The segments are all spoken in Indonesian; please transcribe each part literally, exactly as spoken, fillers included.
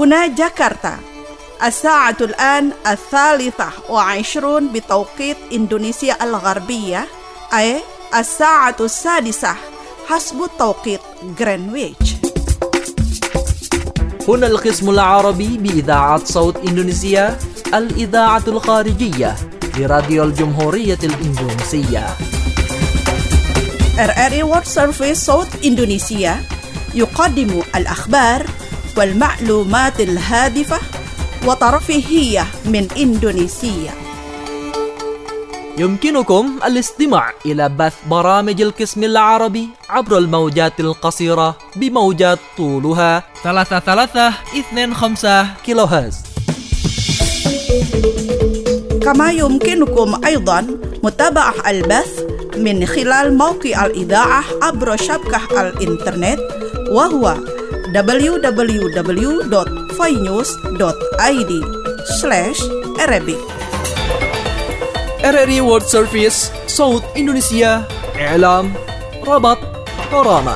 هنا جاكرتا الساعة الآن الثالثة وعشرون بتوقيت إندونيسيا الغربية، أي الساعة السادسة حسب توقيت غرينتش. هنا القسم العربي بإذاعة صوت إندونيسيا، الإذاعة الخارجية لراديو الجمهورية الإندونيسية. إر آر إي World Service صوت إندونيسيا يقدم الأخبار والمعلومات الهادفة وترفيهية من إندونيسيا. يمكنكم الاستماع إلى بث برامج القسم العربي عبر الموجات القصيرة بموجات طولها ثلاثة ثلاثة اثنين خمسة كيلو هرتز. كما يمكنكم أيضا متابعة البث من خلال موقع الإذاعة عبر شبكة الإنترنت، وهو دبليو دبليو دبليو دوت فاينيوز دوت آي دي سلاش Arabic. إر آر إي World Service صوت إندونيسيا، إعلام، ربط، برامج.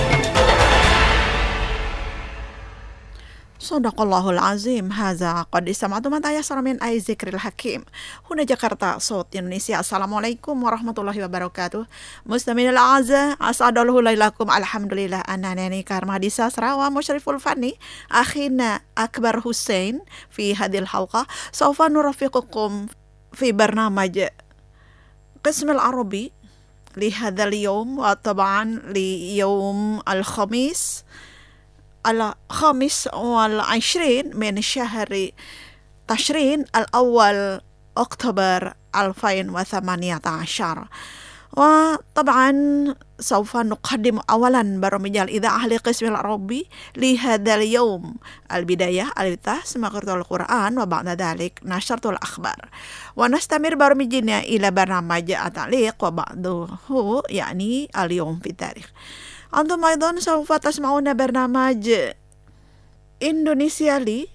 Sadaqallahul azim. Haza qad istama'tum ayasara min ay zikril hakim. Huna Jakarta Sot Indonesia. Assalamualaikum warahmatullahi wabarakatuh. Muslimin al-a'za, asadallahu lailakum. Alhamdulillah annani karmadisa sarawa musyriful fani akhina Akbar Hussein fi hadhihi al-halqa. Sawfa nurafiqukum fi barnamaj qism al-arabi li hadha al-yawm wa taban li yawm al-khamis الخامس والعشرين من شهر تشرين الأول أكتوبر ألفين وثمانية عشر. وطبعا سوف نقدم أولا برامج الإذاعة لقسم العربي لهذا اليوم. البداية الفتح سماع القرآن، وبعد ذلك نشرة الأخبار، ونستمر برامجنا إلى برنامج التعليق وبعده يعني اليوم في التاريخ. أنتم أيضا سوف تسمعون برنامج إندونيسيا لي،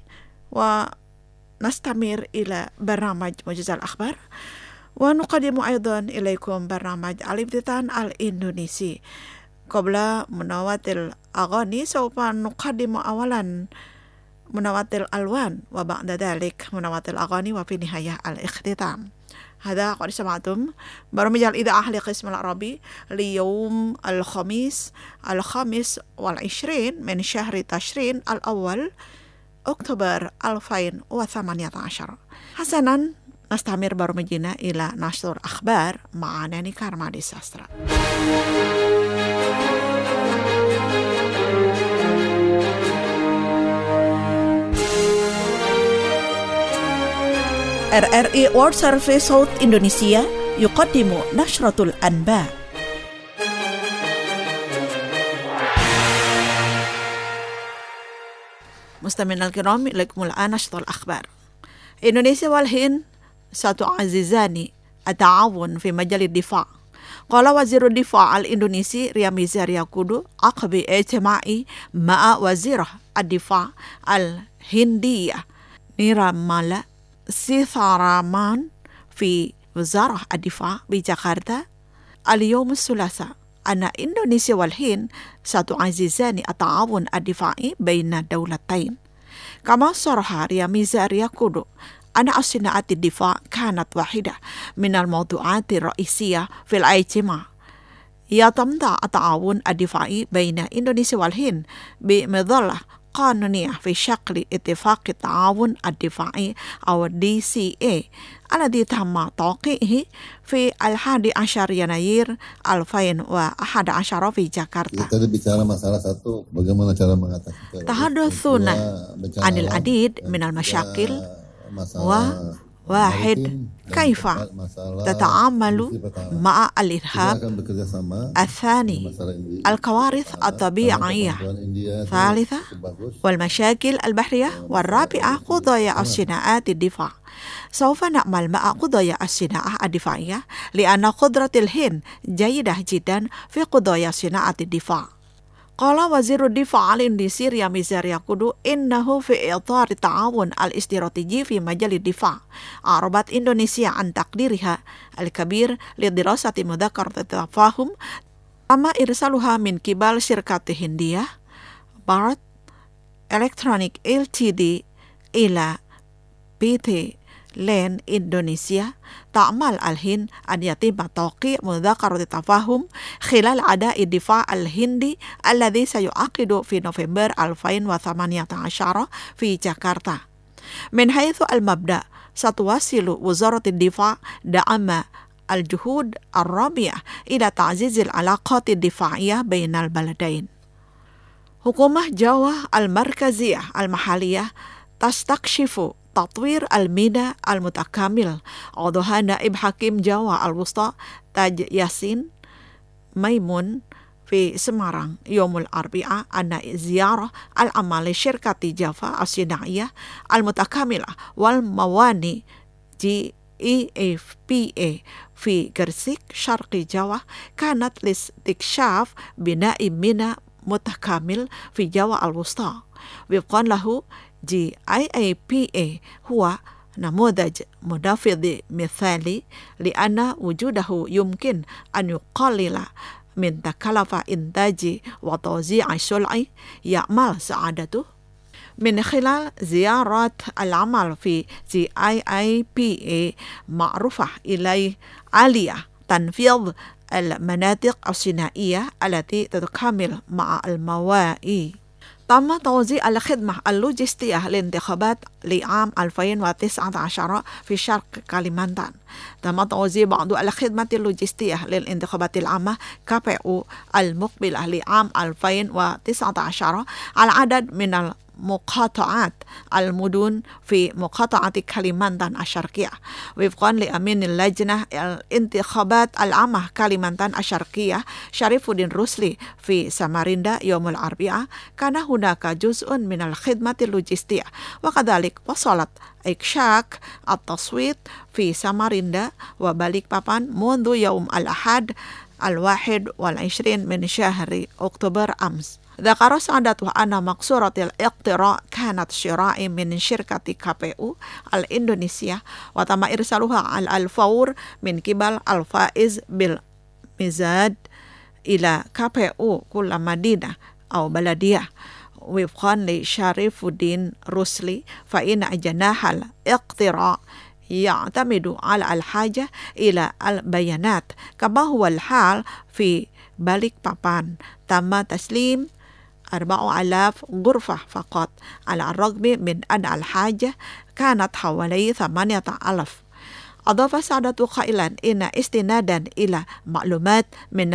ونستمر إلى برنامج موجز الأخبار، ونقدم أيضا إليكم برنامج الافتتان الإندونيسي. قبل منوات الأغاني سوف نقدم أولا منوات الألوان، وبعد ذلك منوات الأغاني، وفي نهاية الاختتام. هذا قد سمعتم برامج الإذاعة لقسم العربي ليوم الخميس الخامس والعشرين من شهر تشرين الأول أكتوبر ألفين وثمانية عشر. حسنا نستمر برامجنا إلى نشر الأخبار مع ناني كارمادي ساسترا. إر آر إي World Service صوت إندونيسيا يقدم نشرة الأنباء. مستمعينا الكرام، إليكم الآن نشرة الأخبار. إندونيسيا والهند ستعززان التعاون في مجال الدفاع. قال وزير الدفاع الإندونيسي رياميزا رياكودو عقب اجتماع مع وزير الدفاع الهندية نيرمالا سيثارمان في وزارة الدفاع بجاكرتا اليوم الثلاثاء أن إندونيسيا والهند ستعززان التعاون الدفاعي بين الدولتين. كما صرح رياميزا رياكودو أن صناعة الدفاع كانت واحدة من الموضوعات الرئيسية في الاجتماع. يتمتع التعاون الدفاعي بين إندونيسيا والهند بمظلة قانونية في شكل اتفاق التعاون الدفاعي أو دي سي إيه الذي تم توقيعه في الحادي عشر يناير ألفين وأحد عشر في جاكرتا. Tadi bicara masalah satu, bagaimana cara mengatasi تحدثنا عن العديد من المشاكل، وواحد كيف تتعامل مع الإرهاب، الثاني الكوارث الطبيعية، ثالثة والمشاكل البحرية، والرابعة قضايا الصناعات الدفاع. سوف نعمل مع قضايا الصناعة الدفاعية لأن قدرة الهند جيدة جدا في قضايا صناعة الدفاع. قال وزير الدفاع الإندونيسي رياميزا رياكودو إنه في إطار التعاون الاستراتيجي في مجال الدفاع أعربت إندونيسيا عن تقديرها الكبير لدراسة مذكرة التفاهم تم إرسالها من قبل شركة هندية بارت Electronic Ltd إلى بي تي لين إندونيسيا تعمل الهند أن يتم توقيع مذكرة تفاهم خلال أداء الدفاع الهندي الذي سيعقد في نوفمبر ألفين وثمانية عشر في جاكرتا. من حيث المبدأ ستواصل وزارة الدفاع دعم الجهود الرامية إلى تعزيز العلاقات الدفاعية بين البلدين. حكومة جاوا المركزية المحلية تستكشف تطوير الميناء المتكامل. عضوها نائب حكيم جاوا الوسطى تاج ياسين ميمون في سمارang يوم الأربعاء أن زيارة العمل لشركة جافا الصناعية المتكاملة والموانئ جي إي إف بي إيه في غرسيك شرق جاوا كانت لاستكشاف بناء ميناء متكامل في جاوا الوسطى. وفقا له جي إي إف بي إيه هو نموذج منفذ مثالي لأن وجوده يمكن أن يقلل من تكلفة إنتاج وتوزيع السلع يأمل سعادته. من خلال زيارة العمل في جي إي إف بي إيه معروفة إليه آلية تنفيذ المناطق الصناعية التي تتكامل مع الموانئ. تم توزيع الخدمة اللوجستية للانتخابات لعام ألفين وتسعة عشر في شرق كاليمانتان. تم توزيع بعض الخدمة اللوجستية للانتخابات العامة كي بي أو المقبلة لعام ألفين وتسعة عشر على عدد من مقاطعات المدن في مقاطعة كاليمانتان الشرقية. وفقا لأمين اللجنة الانتخابات العامة كاليمانتان الشرقية شريف الدين روسلي في ساماريندا يوم الأربعاء كان هناك جزء من الخدمة اللوجستية، وكذلك وصلت إكشاك التصويت في ساماريندا وباليكبابان منذ يوم الأحد الواحد والعشرين من شهر أكتوبر أمس. ذكر سعادته أن مقصورة الاقتراع كانت شراء من شركة كي بي أو الإندونيسية، وتم إرسالها على الفور من قبل الفائز بالمزاد إلى كي بي أو كل مدينة أو بلدية. وفقا لشريف الدين روسلي فإن جناح الاقتراع يعتمد على الحاجة إلى البيانات كما هو الحال في باليكبابان. تم تسليم أربعة آلاف غرفة فقط على الرغم من أن الحاجة كانت حوالي ثمانية آلاف. أضاف سعادته قائلا إن استنادا إلى معلومات من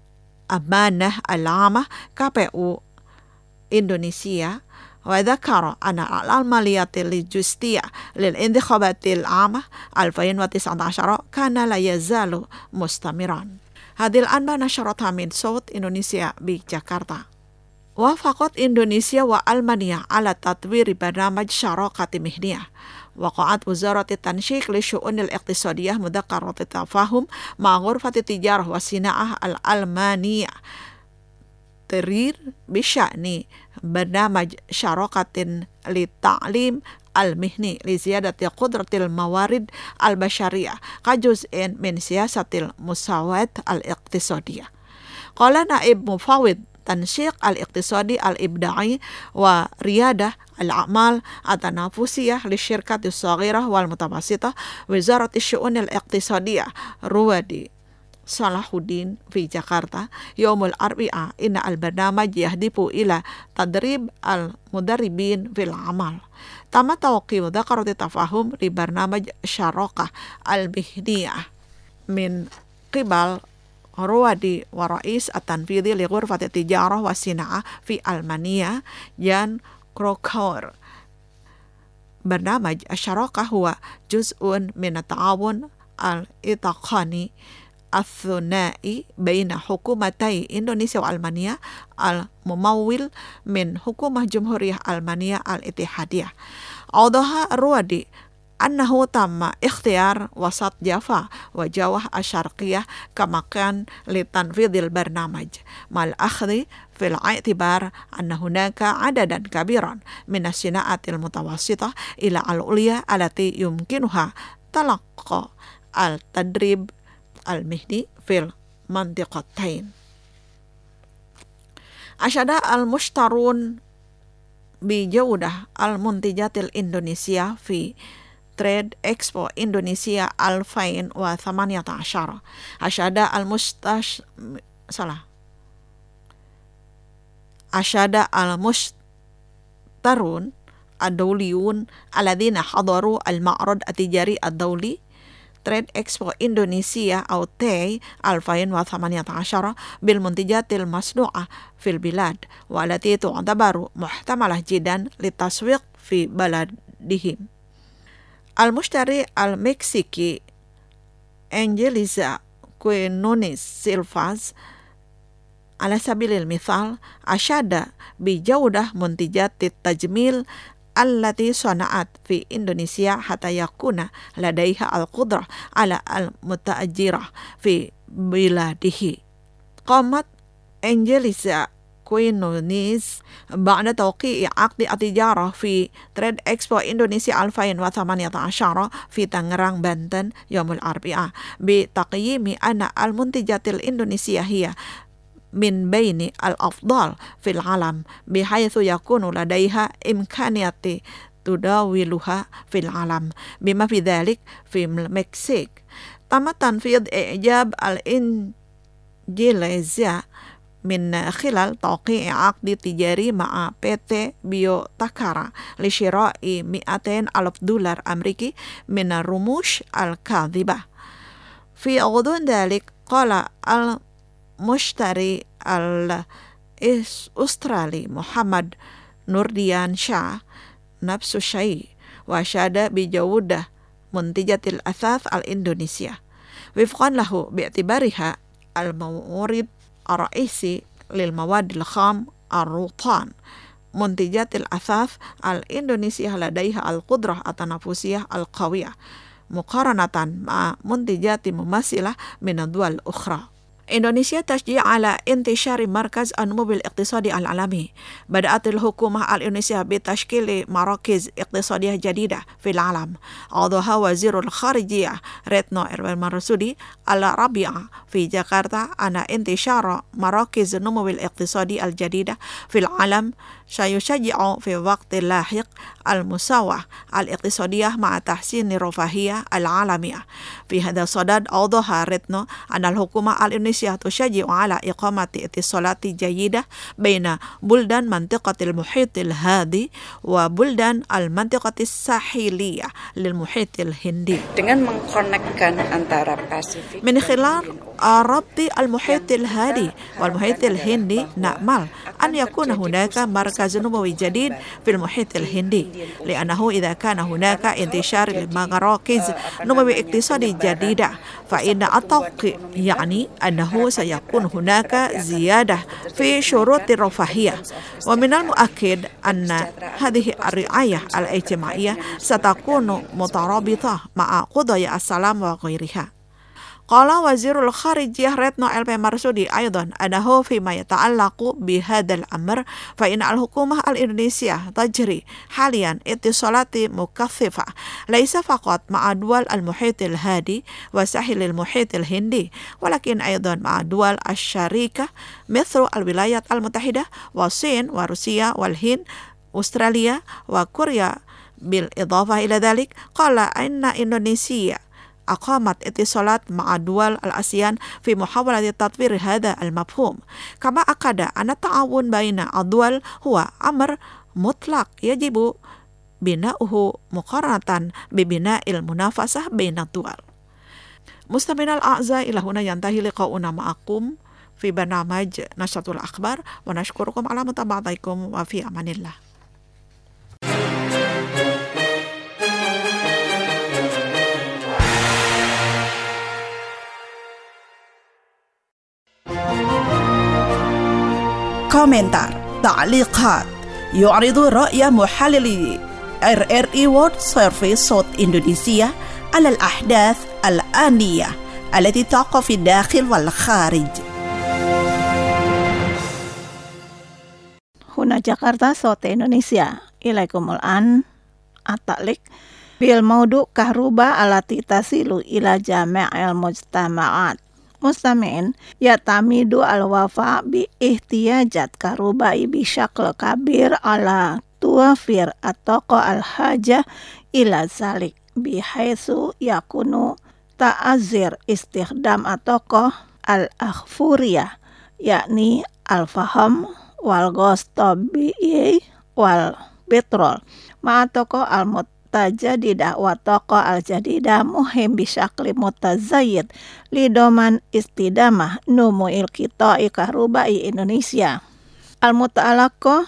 الأمانة العامة كي بي أو إندونيسيا، وذكر أن العمليات اللوجستية للانتخابات العامة ألفين وتسعة عشر كان لا يزال مستمرا. هذه الأنباء نشرتها من صوت إندونيسيا بجاكرتا. وافقت إندونيسيا وألمانيا على تطوير برنامج شراكة مهنية. وقعت وزارة التنسيق للشؤون الاقتصادية مذكرة تفاهم مع غرفة التجارة والصناعة الألمانية ترير بشأن برنامج شراكة للتعليم المهني لزيادة قدرة الموارد البشرية كجزء من سياسة المساواة الاقتصادية. قال نائب مفوض تنسيق الاقتصادي الإبداعي وريادة الأعمال التنافسية للشركات الصغيرة والمتوسطة وزارة الشؤون الاقتصادية روادي صلاح الدين في جاكرتا يوم الأربعاء إن البرنامج يهدف إلى تدريب المدربين في العمل. تم توقيع مذكرة تفاهم لبرنامج شراكة المهنية من قبل روادي ورئيس التنفيذي لغرفة التجارة والصناعة في ألمانيا يان كروكور. برنامج الشراكة هو جزء من التعاون الإتقاني الثنائي بين حكومتي إندونيسيا وألمانيا الممول من حكومة جمهورية ألمانيا الاتحادية. أوضح روادي أنه تم اختيار وسط جافا وجاوا الشرقية كمكان لتنفيذ البرنامج مع الأخذ في الاعتبار أن هناك عددا كبيرا من الصناعات المتوسطة إلى العليا التي يمكنها تلقى التدريب المهني في المنطقتين. أشاد المشترون بجودة المنتجات الإندونيسية في تريد إكسبو إندونيسيا ألفين وثمانية عشر. أشاد المستش صلاح أشاد المشترون الدوليون الذين حضروا المعرض التجاري الدولي تريد إكسبو إندونيسيا أو تي ألفين وثمانية عشر بالمنتجات المصنوعة في البلاد والتي تعتبر محتملة جدا للتسويق في بلدهم. المشتري المكسيكي أنجيليزا كوينونيس سيلفاز على سبيل المثال أشاد بجودة منتجات التجميل التي صنعت في إندونيسيا حتى يكون لديها القدرة على المتاجرة في بلاده. قامت أنجيليزا كوينونيز بعد توقيع عقد التجارة في تريد إكسبو إندونيسيا ألفين وثمانية عشر في تنغران بنتن يوم الأربعاء بتقييم أن المنتجات الإندونيسية هي من بين الأفضل في العالم بحيث يكون لديها إمكانية تداولها في العالم بما في ذلك في المكسيك. تم تنفيذ إعجاب الإنجليزية من خلال توقيع عقد تجاري مع بي تي بيو تاكارا لشراء مئتين ألف دولار أمريكي من الرموش الكاذبة. في غضون ذلك قال المشتري الأسترالي محمد نورديان شاه نفس الشيء وأشاد بجودة منتجة الأثاث الإندونيسية وفقا له باعتبارها المورد الرئيسي للمواد الخام الروطان. منتجات الأثاث الإندونيسية لديها القدرة التنافسية القوية مقارنة مع منتجات مماثلة من الدول الأخرى. إندونيسيا تشجيع على انتشار مركز النمو الاقتصادي العالمي. بدأت الحكومة الإندونيسية بتشكيل مراكز اقتصادية جديدة في العالم. أوضح وزير الخارجية ريتنو المرسودي الرابعة في جاكرتا أن انتشار مراكز النمو الاقتصادي الجديدة في العالم سيشجع في وقت لاحق المساواة الاقتصادية مع تحسين الرفاهية العالمية. في هذا الصدد أوضح ريتنو أن الحكومة الإندونيسية تشجع على إقامة اتصالات جيدة بين بلدان منطقة المحيط الهادي وبلدان المنطقة الساحلية للمحيط الهندي dengan mengkonekkan antara Pasifik من خلال ربط المحيط الهادي والمحيط الهندي. نأمل أن يكون هناك مركز نموي جديد في المحيط الهندي لأنه إذا كان هناك انتشار لمراكز نموي اقتصادي جديدة فإن التوقيع يعني أنه سيكون هناك زيادة في شروط الرفاهية. ومن المؤكد أن هذه الرعاية الاجتماعية ستكون مترابطة مع قضايا السلام وغيرها. قال وزير الخارجية ريتنو المرسودي أيضا أنه فيما يتعلق بهذا الأمر فإن الحكومة الإندونيسية تجري حاليا اتصالات مكثفة ليس فقط مع دول المحيط الهادي وساحل المحيط الهندي ولكن أيضا مع دول الشريكة مثل الولايات المتحدة والصين وروسيا والهند أستراليا وكوريا. بالإضافة إلى ذلك قال أن إندونيسيا أقامت اتصالات مع دول الآسيان في محاولة تطوير هذا المفهوم. كما أكد أن التعاون بين الدول هو أمر مطلق يجب بناؤه مقارنة ببناء المنافسة بين الدول. مستمعينا الأعزاء، إلى هنا ينتهي لقاؤنا معكم في برنامج نشرة الأخبار ونشكركم على متابعتكم وفي أمان الله. komentar, تعليقات يعرض رأي محللي إر إر إي World Service صوت إندونيسيا على الأحداث الآنية التي تقع في الداخل والخارج. هنا جاكرتا صوت إندونيسيا. إليكم الآن التعليق بالموضوع كهرباء التي تصل إلى جميع المجتمعات. مستمعين يعتمد الوفاء باحتياجات كهرباء بشكل كبير على tuwafir atoko al-haja ila zalik bihaitsu yakunu ta'azir istikhdam atoko al-akhfuriyah yakni al-faham wal ghos tabi'i wal petrol ma'atoko al-mutajadidah wa toko al-jadidah muhim bisyakli mutazayyid lidoman istidamah numu'il qita'i kahrubai Indonesia al-muta'alaqo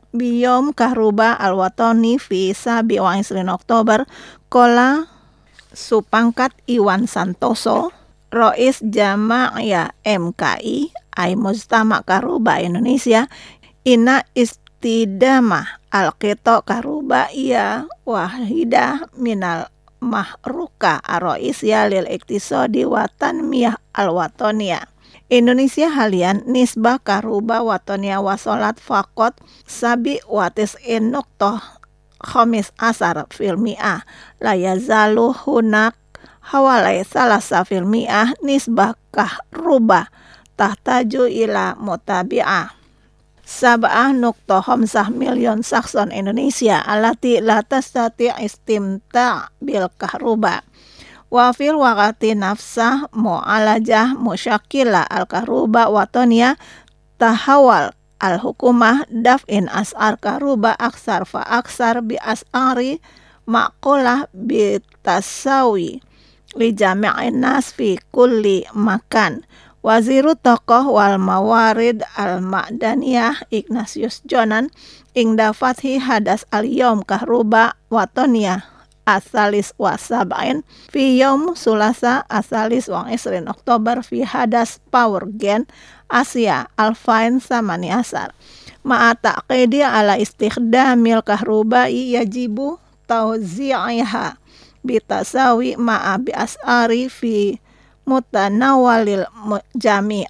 biyom kahruba al-watani fi sabi wa isrin Oktober kola supangkat Iwan Santoso Rois Jama'iyah M K I ay Mujtama Kahruba Indonesia ina istidamah al-qita kahrubaiyah wahidah minal mahruka ar-raisiyah lil iktisadi wa tanmiyah al-wataniyah. Indonesia halian nisbah kahruba wataniyah wasolat faqat sabi wa tis'in nuqtoh khamis asar fil mi'ah la yazalu hunak hawalai salasa fil mi'ah nisbah kahruba tahtaju ila mutabi'ah sab'ah nukta khamsah milyon sakson Indonesia alati la tastati istimta' bil kahruba wa fil waqati nafsah mu'alajah musyakila al kahruba wataniyah tahawal al hukumah daf'in as'ar kahruba aksar fa aksar bi as'ari ma'qulah bi tasawi li jami'in nas fi kulli makan. Waziru tokoh wal mawarid al-ma'daniyah Ignatius Jonan ingda fathi hadas al-yom kahruba watoniyah asalis wa sab'in fi yom sulasa asalis wa isrin Oktober fi hadas power gen Asia alfain samani asar ma'a taqidi ala istikhdamil kahrubai yajibu tawzi'iha bitasawi ma'a bi as'ari fi mutanawalil jami'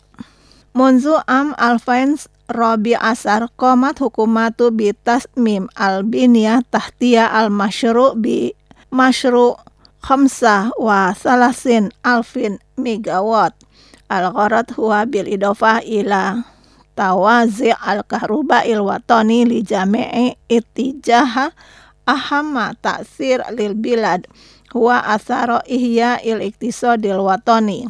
munzu am alfain Robi asar komat hukumatu bi tasmim al-biniyah tahtiyah al-masyru' bi masyru' khamsah wa salasin alfin megawatt al-gharad huwa bil idofah ila tawazi' al-kahruba il-watani li jami'i ittijaha ahamma ta'sir lil bilad huwa asaro ihya il iktisadil watani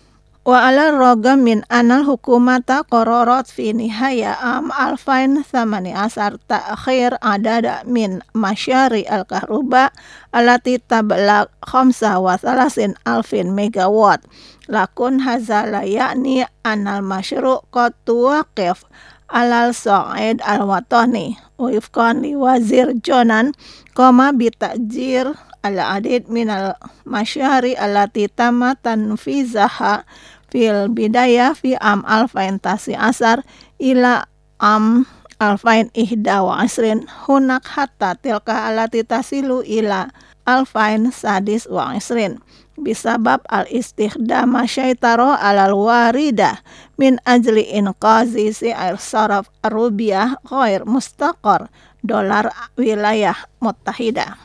wa ala rogam min anal hukumata qararat fi nihaya am alfain samani asar ta'khir adada min masyari al-kahruba alati tablag khamsa wa salasin alfin megawatt lakun hazala yakni anal masyru' qad tuwaqif alal sa'id al-watani wifqan li wazir Jonan koma bitajir al-adid minal masyari allati tamma tanfizaha fil bidayah fi am alfain tasi asar ila am alfain ihda wa asrin hunak hatta tilka allati tasilu ila alfain sadis wa asrin bisabab al-istikhdama syaitaro alal warida min ajli inqazi si'ir saraf rubiah ghair mustaqar dolar wilayah muttahidah.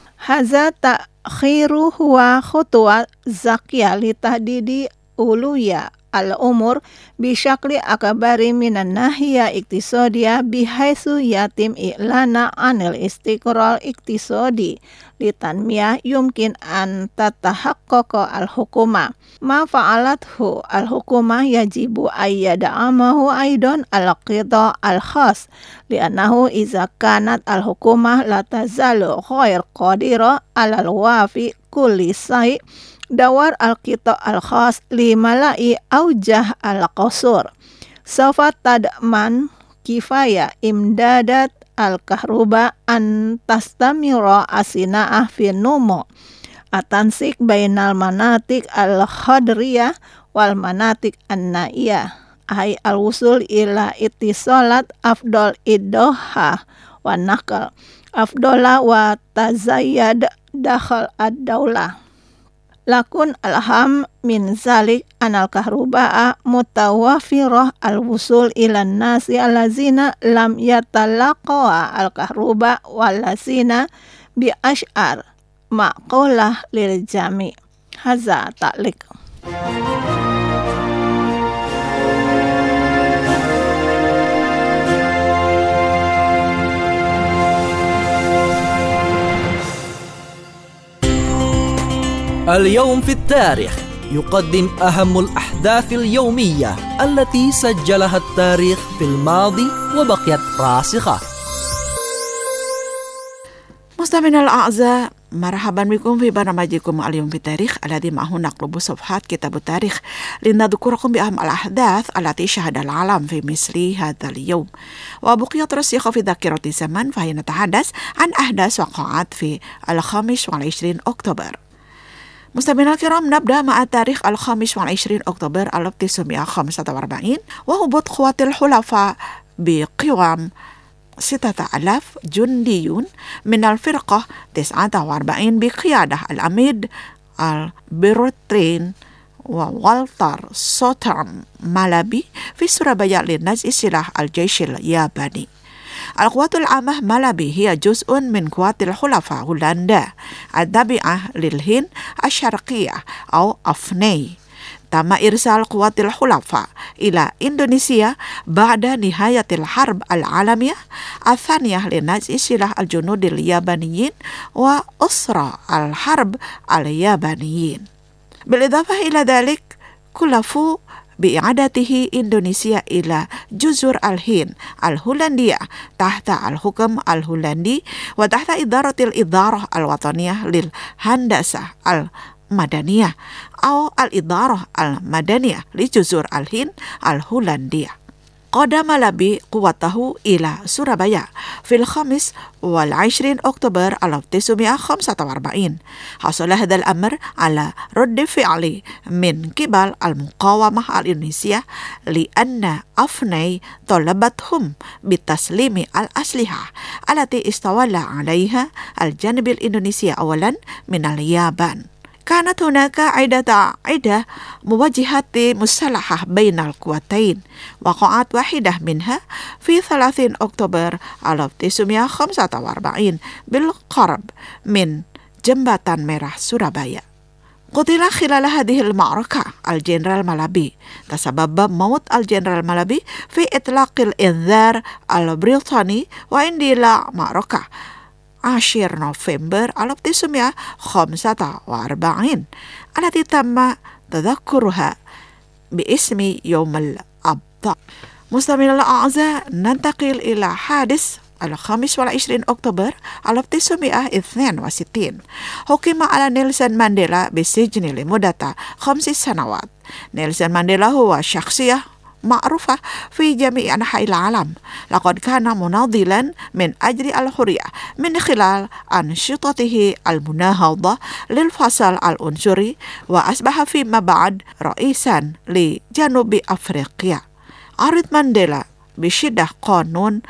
Haza ta'khiru huwa khutwa zakiyah li tahdidi uluya al-umur bisyakli akabari minan nahiyah iktisadiyah bihaitsu yatim i'lana anil istiqrar iktisadi li tanmiyah yumkin an tatahaqqaqa al-hukuma ma fa'alathu al-hukuma yajibu ayyada'amahu aidan al-qida al-khas li'annahu iza kanat al-hukuma la tazalu ghair qadira alal wafi kulli say' dawar al-qita al-khas li malai aujah al-qasur sawfa tadman kifaya imdadat al-kahruba an tastamira asina'ah fi numu atansik bainal manatik al-khadriyah wal manatik an-naiyah ay al-wusul ila ittisalat afdal iddoha wa nakal afdola wa tazayyad dakhal ad-daulah lakun alham min zalik anal kahruba'a mutawafirah al-wusul ilan nasi alazina lam yatalaqawa al-kahruba walazina bi ash'ar ma'qulah lil jami' haza ta'liq. اليوم في التاريخ يقدم أهم الأحداث اليومية التي سجلها التاريخ في الماضي وبقيت راسخة. مستمعينا الأعزاء، مرحبا بكم في برنامجكم اليوم في التاريخ الذي معه نقلب صفحات كتاب التاريخ لنذكركم بأهم الأحداث التي شهد العالم في مثل هذا اليوم وبقيت راسخة في ذاكرة الزمن. فهي نتحدث عن أحداث وقعت في الخامس والعشرين أكتوبر. مستمعينا الكرام، نبدأ مع تاريخ الخامس والعشرين أكتوبر ألف وتسعمائة وخمسة وأربعين وهبوط قوات الحلفاء بقوام ستة آلاف جندي من الفرقة تسعة وأربعين بقيادة العميد البرترين ووالتر سوترم مالابي في سورابايا لنزع سلاح الجيش الياباني. القوات العامة مالابي هي جزء من قوات الحلفاء هولندا التابعة للهند الشرقية أو أفني. تم إرسال قوات الحلفاء إلى إندونيسيا بعد نهاية الحرب العالمية الثانية لنزع سلاح الجنود اليابانيين وأسرى الحرب اليابانيين. بالإضافة إلى ذلك كلفوا بإعادته إندونيسيا إلى جزر الهند الهولندية تحت الحكم الهولندي وتحت إدارة الإدارة الوطنية للهندسة المدنية أو الإدارة المدنية لجزر الهند الهولندية. قاد مالابي قوته إلى سورابايا في الخامس والعشرين أكتوبر ألف وتسعمائة وخمسة وأربعين. حصل هذا الأمر على رد فعل من قبل المقاومة الإندونيسية لأن أفني طلبتهم بتسليم الأسلحة التي استولى عليها الجانب الإندونيسي أولا من اليابان. كانت هناك عدة عدة مواجهات مسلحة بين القوتين، وقعت واحدة منها في ثلاثين أكتوبر ألف وتسعمائة وخمسة وأربعين بالقرب من جنبatan Merah سورابايا. قتل خلال هذه المعركة الجنرال مالابي. تسبب موت الجنرال مالابي في إطلاق الإنذار البريطاني واندلاع معركة عشرة نوفمبر ألف وتسعمائة وخمسة وأربعين التي تم تذكرها باسم يوم الأبطال. مستمعينا الأعزاء، ننتقل إلى حادث الخامس والعشرين أكتوبر ألف وتسعمائة واثنين وستين. حكم على نيلسون مانديلا بالسجن لمدة خمس سنوات. نيلسون مانديلا هو شخصية معروفة في جميع أنحاء العالم. لقد كان مناضلا من أجل الحرية من خلال أنشطته المناهضة للفصل العنصري، وأصبح فيما بعد رئيسا لجنوب أفريقيا. عرض مانديلا بشدة قانون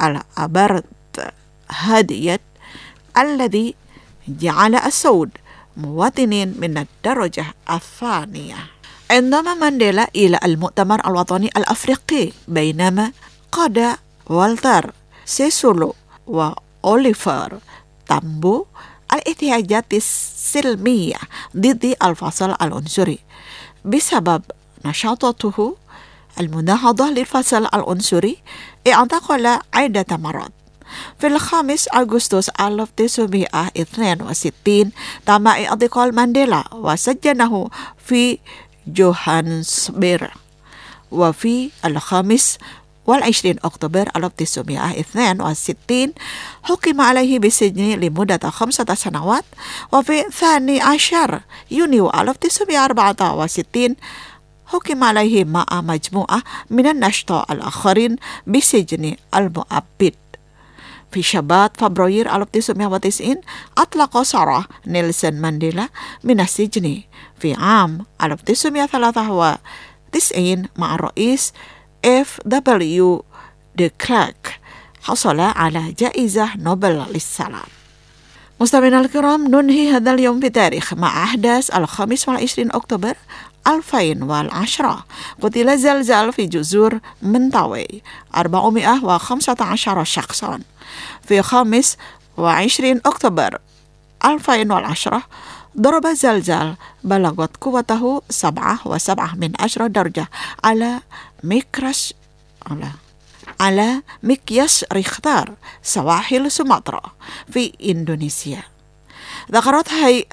الأبرتهايد الذي جعل السود مواطنين من الدرجة الثانية. انضم مانديلا إلى المؤتمر الوطني الأفريقي بينما قاد والتر سيسولو وأوليفر تامبو الاحتجاجات السلمية ضد الفصل العنصري. بسبب نشاطته المناهضة للفصل العنصري اعتقل عدة مرات. في الخامس أغسطس ألف وتسعمائة واثنين وستين تم اعتقال مانديلا وسجنه في جوهانسبرغ. وفي الخامس والعشرين أكتوبر ألف وتسعمائة واثنين وستين حكم عليه بالسجن لمدة خمسة سنوات. وفي الثاني عشر يونيو ألف وتسعمائة وأربعة وستين حكم عليه مع مجموعة من النشطاء الآخرين بالسجن المؤبد. في شباط فبراير ألف وتسعمائة وتسعين أطلق سراح نيلسون مانديلا من السجن. في عام ألف وتسعمائة وثلاثة وتسعين مع الرئيس إف دبليو دي كلارك حصل على جائزة نوبل للسلام. مستمعينا الكرام، ننهي هذا اليوم بتاريخ مع أحداث الخامس والعشرين أكتوبر ألفين وعشرة. قتل زلزال في جزر منطوي أربعمائة وخمسة عشر شخصا. في خامس وعشرين أكتوبر ألفين وعشرة ضرب زلزال بلغت قوته سبعة وسبعة من عشرة درجة على ميكرش على على مقياس ريختار سواحل سومطرة في إندونيسيا. ذكرت هيئة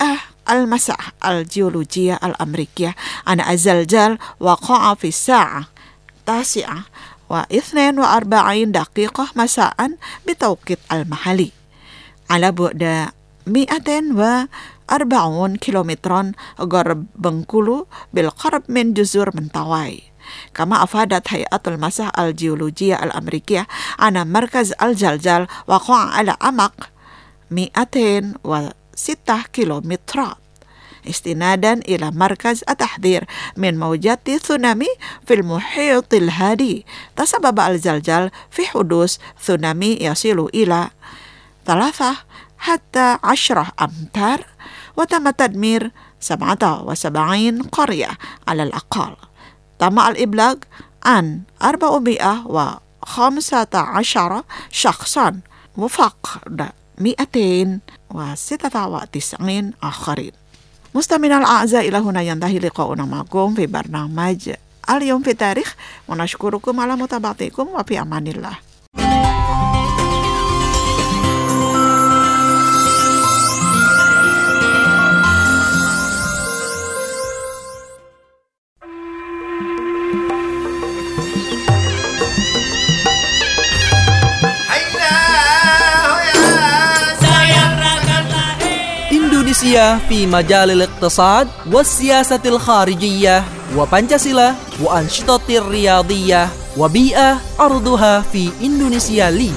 المساح الجيولوجية الأمريكية أن الزلزال وقع في الساعة التاسعة واثنين وأربعين دقيقة مساء بتوقيت المحلي على بعد مئتين وأربعين كيلومترا غرب بنكولو بالقرب من جزر منطواي. كما أفادت هيئة المساح الجيولوجية الأمريكية أن مركز الزلزال وقع على أعمق مئتين وستة كيلومترات استنادا إلى مركز التحذير من موجات تسونامي في المحيط الهادي. تسبب الزلزال في حدوث تسونامي يصل إلى ثلاثة حتى عشرة أمتار وتم تدمير سبعة وسبعين قرية على الأقل. تم الإبلاغ عن أربعمائة وخمسة عشر شخصا وفقد مئتين وستة وتسعين آخرين. مستمعينا الأعزاء، إلى هنا ينتهي لقاؤنا معكم في برنامج اليوم في التاريخ، ونشكركم على متابعتكم وفي أمان الله. Indonesia في مجال الاقتصاد والسياسة الخارجية وبنشاسيلا وأنشطة الرياضية وبيئة عرضها في إندونيسيا لي.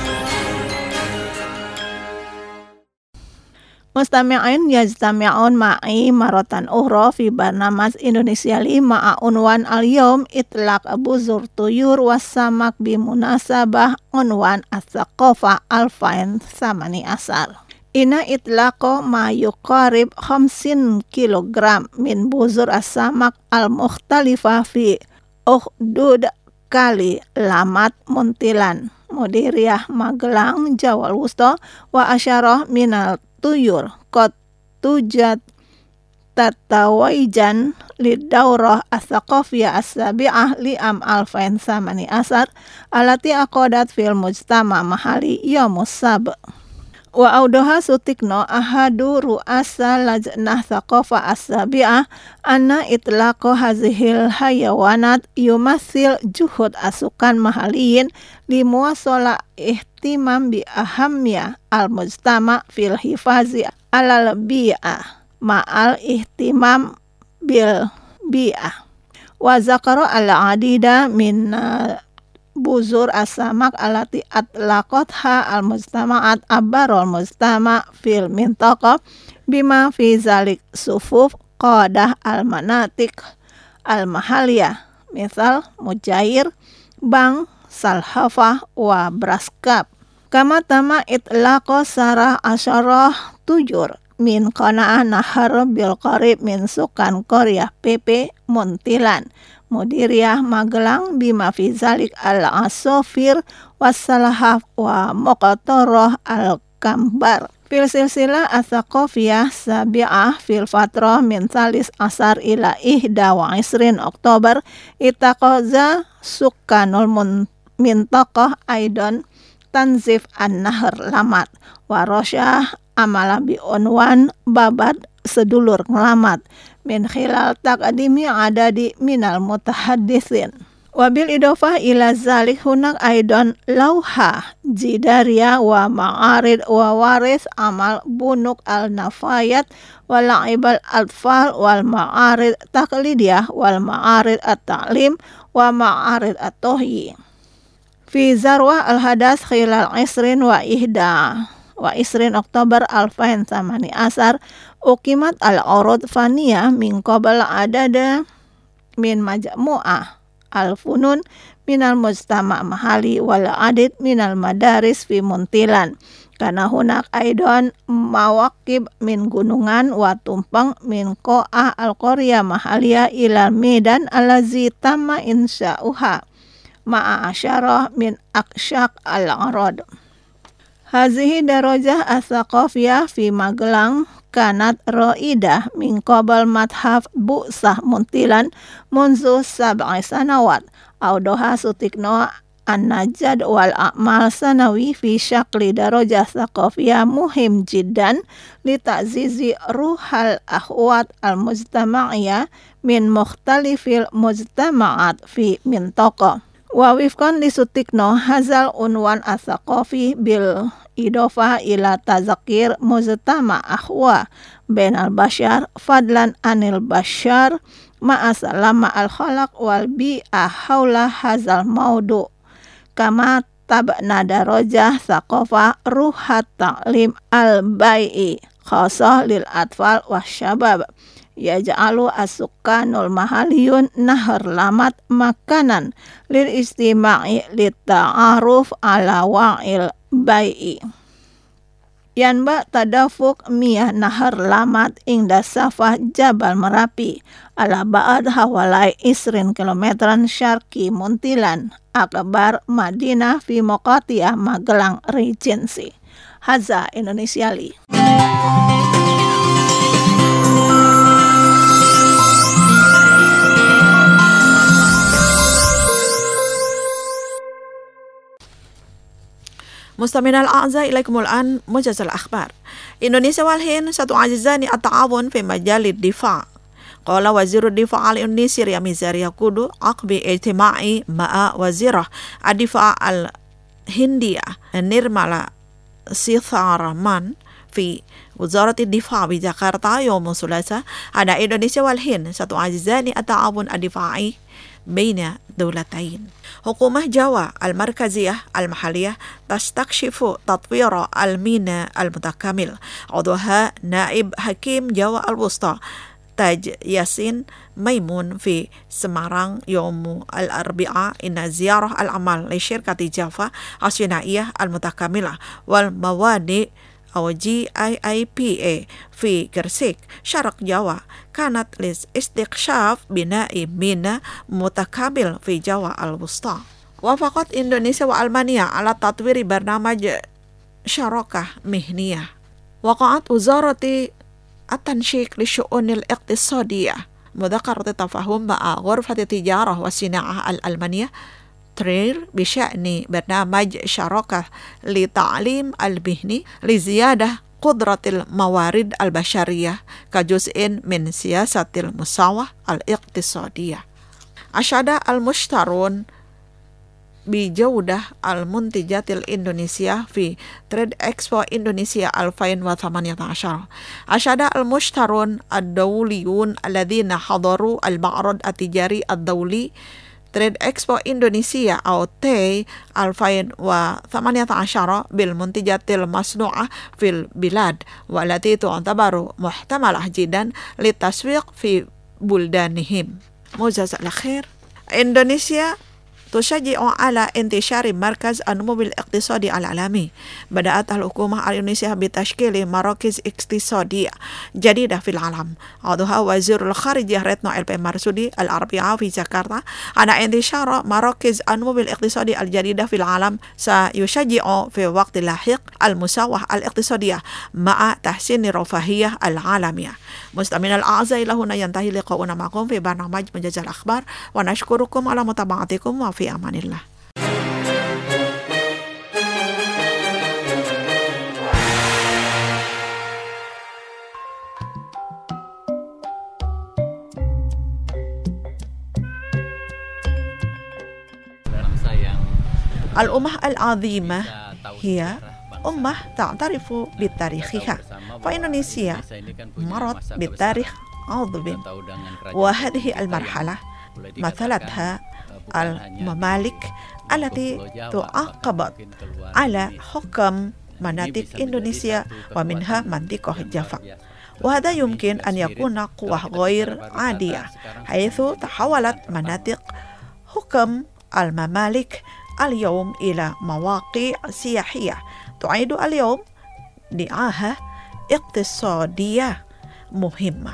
مستمعين يجتمعون معي مرة أخرى في برنامج إندونيسيا لي مع عنوان اليوم إطلاق بذور طيور والسمك بمناسبة عنوان الثقافة ألفين وثمانية عشر. إن إطلاق ما يقارب خمسين كيلوغرام من بذور السمك المختلفة في أخدود كالي لامات منتلان مديرية ماgelang Jawa الوسطى وعشرة من الطيور قد توجد تتويجا للدورة الثقافية السابعة لعام ألفين وثمانية عشر التي عقدت في المجتمع المحلي يوم السبت. وأوضح سوتيكنو أحد رؤساء لجنة ثقافة السابعة أن إطلاق هذه الحيوانات يمثل جهود السكان محليين لمواصلة اهتمام بأهمية المجتمع في الحفاظ على البيئة مع الاهتمام بالبيئة. وذكر العديد من بذور السمك التي أطلقتها المجتمعات عبر المجتمع في المنطقة بما في ذلك صفوف قادة المناطق المحلية مثل مجاير، بang, salhafah, وبراسكاب. كما تم إطلاق سارة عشرة طيور من قناة نهر بالقريب من سكان قرية بيبي منتلان مديرية ماgelang بما في ذلك العصافير والسلحفاة ومقطرة الكمبر. في السلسلة الثقافية السابعة في الفترة من ثالث عشر إلى إحدى وعشرين أكتوبر اتخذ سكان المنطقة أيضا تنظيف النهر لامات ورشا عمل بعنوان babat sedulur ngelamat من خلال تقديم عدد من المتحدثين. وبالإضافة إلى ذلك هناك أيضا لوحة جدارية ومعارض وورث عمل بنوك النفايات ولعب الأطفال والمعارض التقليدية والمعارض التعليم ومعارض التوهي. في ذروة الحدث خلال عشرين وإحدى وعشرين أكتوبر ألفين وثمانية عشر أقيمت العروض فنية من قبل عدد من مجموعة الفنون من المجتمع المحلي والعديد من المدارس في منتلان. كان هناك أيضا مواكب من gunungan وتمبang من قاع القرية المحلية إلى الميدان الذي تم إنشاؤها مع عشرة من أكشاك العروض. هذه الدرجة الثقافية في ماgelang كانت رائدة من قبل متحف بؤسة منتلان منذ سبع سنوات. أوضح سوتيكنو أن جدول أعمال سنوي في شكل درجة ثقافية مهم جدا لتعزيز روح الأخوات المجتمعية من مختلف المجتمعات في منطقة. ووفقا لسوتيكنو هذا العنوان الثقافي بالإضافة إلى تذكير مجتمع أخوة بين البشر فضلا عن البشر مع سلامة الخلق والبيئة حول هذا الموضوع. كما تبنى درجة ثقافة روح التعليم البيئي خاصة للأطفال والشباب يجعل السكان المحليون نهر لامات مكانا للاجتماع للتعرف على وعي البيئي. ينبع تدفق مياه نهر لامات عند سفح جبل مerapi على بعد حوالي عشرين كيلومترا شرقي منتلان أكبر مدينة في مقاطعة Magelang Regency. هذا إندونيسيا لي. مستمعينا الأعزاء إليكم الآن موجز الأخبار. إندونيسيا والهند ستعززان التعاون في مجال الدفاع. قال وزير الدفاع الإندونيسي ريا ميزار يقود عقب اجتماع مع وزير الدفاع الهندية نيرمالا سيثارمان في وزارة الدفاع بجاكرتا يوم الثلاثاء أن إندونيسيا والهند ستعززان التعاون الدفاعي بين دولتين. حكومة جاوا المركزية المحلية تستكشف تطوير الميناء المتكامل. عضوها نائب حكيم جاوا الوسطى تاج ياسين ميمون في سمارang يوم الأربعاء إن زيارة العمل لشركة جافا الصناعية المتكاملة والموانئ أو جي آي آي بي إيه في كرسيك شرق جاوا كانت لاستكشاف بناء ميناء متكامل في جاوا الوسطى. وافقت إندونيسيا وألمانيا على تطوير برنامج شراكة مهنية. وقعت وزارة التنسيق للشؤون الاقتصادية مذكرة تفاهم مع غرفة التجارة والصناعة الألمانية ترير بشأن برنامج شراكة لتعليم المهني لزيادة قدرة الموارد البشرية كجزء من سياسة المساواة الاقتصادية. أشاد المشترون بجودة المنتجات الإندونيسية في تريد إكسبو إندونيسيا ألفين وثمانية عشر. أشاد المشترون الدوليون الذين حضروا المعرض التجاري الدولي تريد إكسبو إندونيسيا أو تي ألفين وثمانية عشر بالمنتجات المصنوعة في البلاد والتي تعتبر محتملة جدا للتسويق في بلدانهم. موجز الأخير. إندونيسيا تشجع على انتشار مركز النمو الاقتصادي العالمي. بدأت الحكومة الإندونيسية بتشكيل مراكز اقتصادية جديدة في العالم. عضوها وزير الخارجية ريتنو إل بي مارسودي الأربعاء في جاكرتا أن انتشار مراكز النمو الاقتصادي الجديدة في العالم سيشجع في وقت لاحق المساواة الاقتصادية مع تحسين الرفاهية العالمية. مستمعينا الأعزاء إلى هنا ينتهي لقاؤنا معكم في برنامج موجز الأخبار ونشكركم على متابعتكم وفي أمان الله. الأمة العظيمة هي أمة تعترف بتاريخها، فإندونيسيا مرت بالتاريخ عظيم، وهذه المرحلة مثلتها الممالك التي تعاقبت على حكم مناطق إندونيسيا ومنها منطقة جافا، وهذا يمكن أن يكون قوة غير عادية حيث تحولت مناطق حكم الممالك اليوم إلى مواقع سياحية تعد اليوم دعاية اقتصادية مهمة.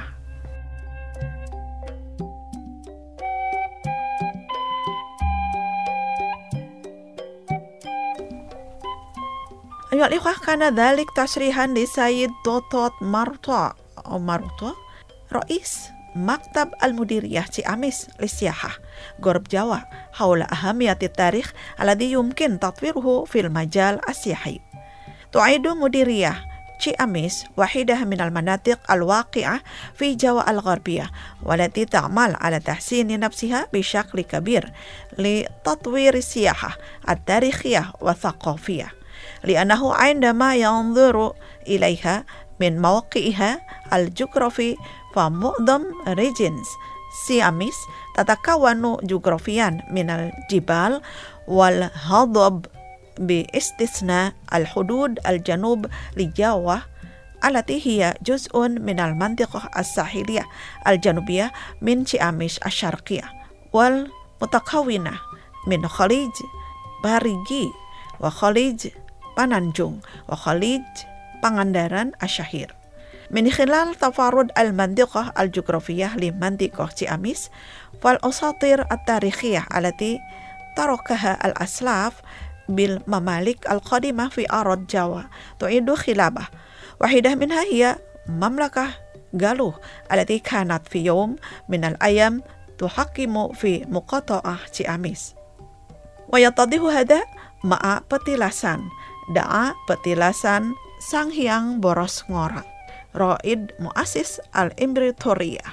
أيها الإخوة، كان ذلك تصريحا لسيد دوتوت ماروتو أو ماروتو رئيس مكتب المديرية تياميس للسياحة غرب جاوا حول أهمية التاريخ الذي يمكن تطويره في المجال السياحي. تعد مديرية تياميس واحدة من المناطق الواقعة في جاوا الغربية والتي تعمل على تحسين نفسها بشكل كبير لتطوير السياحة التاريخية والثقافية، لأنه عندما ينظر إليها من موقعها الجغرافي فمعظم ريجنز سياميس تتكون جغرافيا من الجبال والهضاب باستثناء الحدود الجنوب لجاوا التي هي جزء من المنطقة الساحلية الجنوبية من تياميس الشرقية والمتكونة من خليج باريجي وخليج بانانجونغ وخليج بانغنداران الشهير. من خلال تفرد المنطقة الجغرافية لمنطقة تياميس والأساطير التاريخية التي تركها الأسلاف بالممالك القديمة في أرض جاوا تعد خلافة. واحدة منها هي مملكة غالو التي كانت في يوم من الأيام تحكم في مقاطعة تياميس. ويتضح هذا مع petilasan doa petilasan Sang Hyang Boros Ngora, Raid Muassis al-Imbratoria.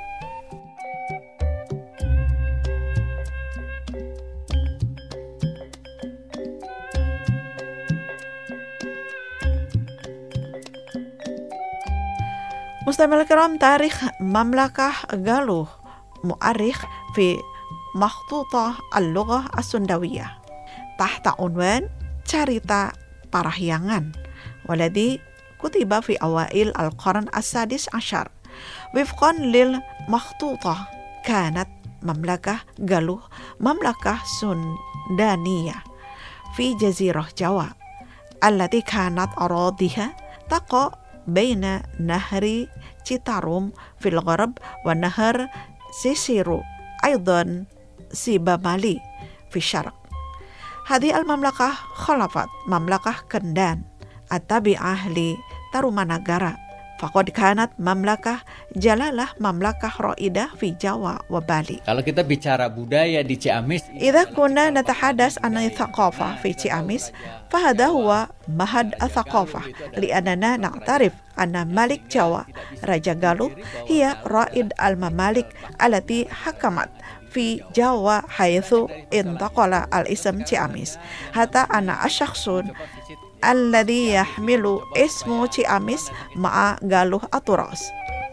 Mustamil kiram, tarikh Mamlakah Galuh mu'arikh fi makhtutah al-lughah as-sundawiyah tahta unwan Carita Parahyangan waladhi kutiba fi awail al-qarn as-sadis ashar wifqan lil makhtutah kanat Mamlakah Galuh Mamlakah Sundaniyah fi jazirah Jawa allati kanat aradiha taqa baina nahri Citarum fil gharb wa nahar Sisiru aidan Sibamali fi syarq. Hadi al-mamlakah khalafat mamlakah Kendan at-tabi'ah li Tarumanagara faqad kanat mamlakah jalalah mamlakah raidah fi Jawa wa Bali. Kalau kita bicara budaya di Ciamis, idza kunna natahadas an thaqafah fi Ciamis fahada huwa mahad ath-thaqafah li'annana na'tarif anna Malik Jawa Raja Galuh hiya raid al-mamalik alati hakamat fi Jawa haitsu intaqala al-ism Ciamis hatta ana asyakhsun alladhi yahmilu ismu Ciamis ma'a Galuh aturas.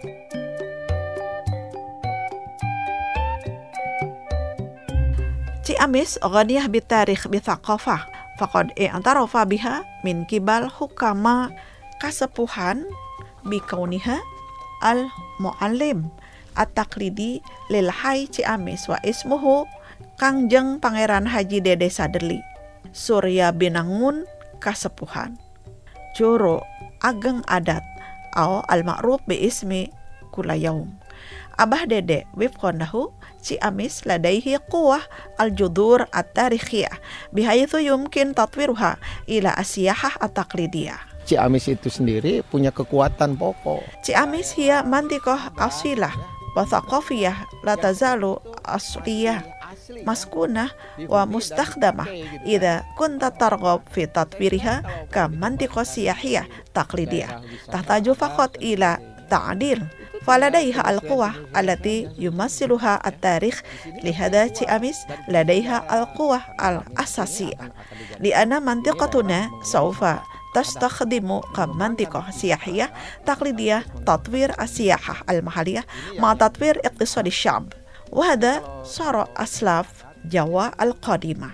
Ciamis ghaniyah bitarikh bithaqafah faqad i'tarafa biha min kibal hukama kasepuhan bikauniha al-muallim at-taqlidi lil Hai Ciamis wa ismuhu Kangjeng Pangeran Haji Dede Saderli Surya Binangun kasepuhan Joro Ageng Adat au al-ma'ruf bi ismi Kulayaum. Abah Dede wifqanahu Ciamis ladaihi quwah al-judur at-tarikhiyah bihaythu yumkin tatwiruha ila asiyahah at-taqlidiyah. Ciamis itu sendiri punya kekuatan pokok. Ciamis hiya mantiqah asilah wa thaqafiyah la tazalu asliyah maskunah wa mustakhdamah idza kunta targhab fi tatwiriha ka mantiqah siyahiyah taqlidiyah tahtaju faqat ila ta'dil faladaiha al-quwah allati yumassiluha at-tarikh lihada Ciamis ladaiha al-quwah al-asasiyah li'anna mantiqatuna sawfa تستخدم كمنطقة سياحية تقليدية تطوير السياحة المحلية مع تطوير اقتصاد الشعب وهذا صار أسلاف جاوا القديمة.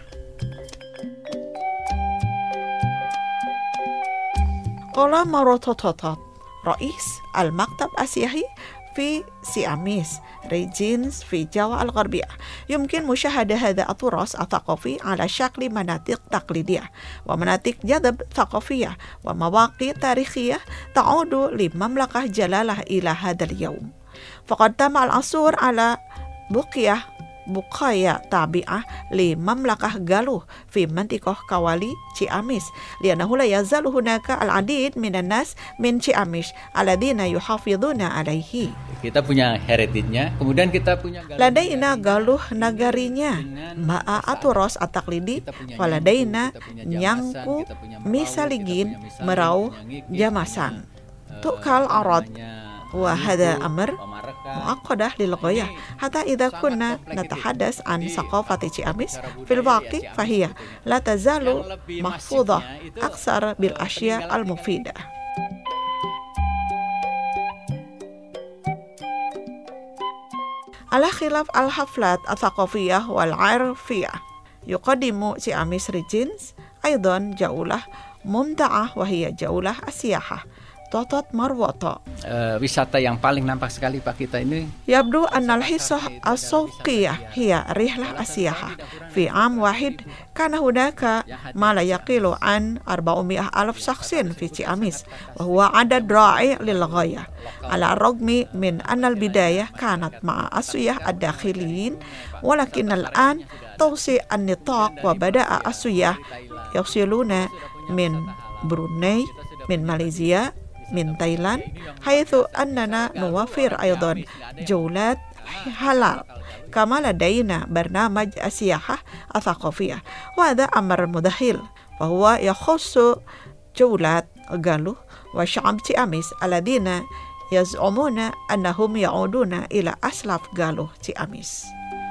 قال مروتوتوت رئيس المكتب السياحي في سياميس ريجينز في جاوا الغربية يمكن مشاهدة هذا التراث الثقافي على شكل مناطق تقليدية ومناطق جذب ثقافية ومواقع تاريخية تعود لمملكة جلالة إلى هذا اليوم. فقد تم العثور على بقية بقايا طابعة لمملكة غالوه في منطقة كوالي تشياميس لأنه لا يزال هناك العديد من الناس من تشياميس الذين يحافظون عليه. Kita punya heritage-nya, kemudian kita punya ladaina galuh nagarinya ma'a aturos ataklidi waladaina nyangku misaligin merau jamasan tukal arad wa hada amr muaqqadah lil ghayah hatta idza kunna natahaddas an saqafati Ciamis fil waqi fahiya la tazalu mahfudhah aksar bil asya al mufidah. Ala khilaf al-haflat al-thaqafiyah wal-'arfiyah yuqaddimu Ciamis Regions aidan jaulah mumta'ah wa hiya jaulah asiyahah totot marwata. Uh, wisata yang paling nampak sekali Pak kita ini yabdu annal hissah as-sawqiyah hiya rihlah asiyahah fi am wahid kana hunaka ma la yaqilu an arba'umiyah alf shakhsin fi Ciamis wa huwa adad ra'i lil ghayah ala ragmi min anna al bidayah kanat ma'a asiyah ad-dakhiliyin walakin al-an tawsi an-nitaq wa bada'a asiyah yasiluna min Brunei min Malaysia من تايلاند حيث أننا نوفر أيضا جولات halal كما لدينا برنامج السياحة الثقافية وهذا أمر مدهل وهو يخص جولات غالو وشعب Ciamis الذين يزعمون أنهم يعودون إلى أسلاف غالو Ciamis.